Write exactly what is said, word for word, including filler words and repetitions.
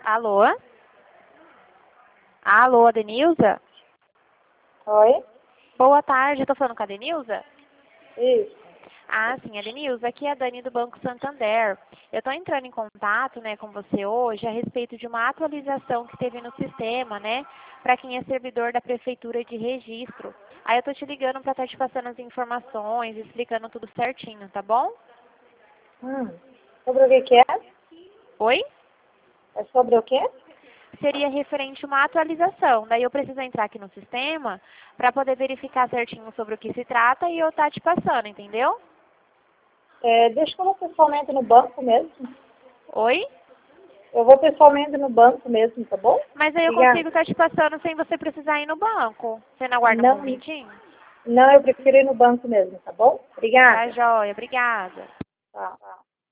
Alô? Alô, Denilza? Oi? Boa tarde, eu tô falando com a Denilza? Isso. Ah, sim, a Denilza, aqui é a Dani do Banco Santander. Eu tô entrando em contato, né, com você hoje a respeito de uma atualização que teve no sistema, né, para quem é servidor da Prefeitura de Registro. Aí eu tô te ligando para estar te passando as informações, explicando tudo certinho, tá bom? Hum. Sobre o que que é? Oi? É sobre o quê? Seria referente a uma atualização. Daí eu preciso entrar aqui no sistema para poder verificar certinho sobre o que se trata e eu estar te passando, entendeu? É, deixa eu vou pessoalmente no banco mesmo. Oi? Eu vou pessoalmente no banco mesmo, tá bom? Mas aí eu Obrigada. consigo estar te passando sem você precisar ir no banco. Você não aguarda um Não, momentinho? não, eu prefiro ir no banco mesmo, tá bom? Tá Obrigada. joia, obrigada. Tá.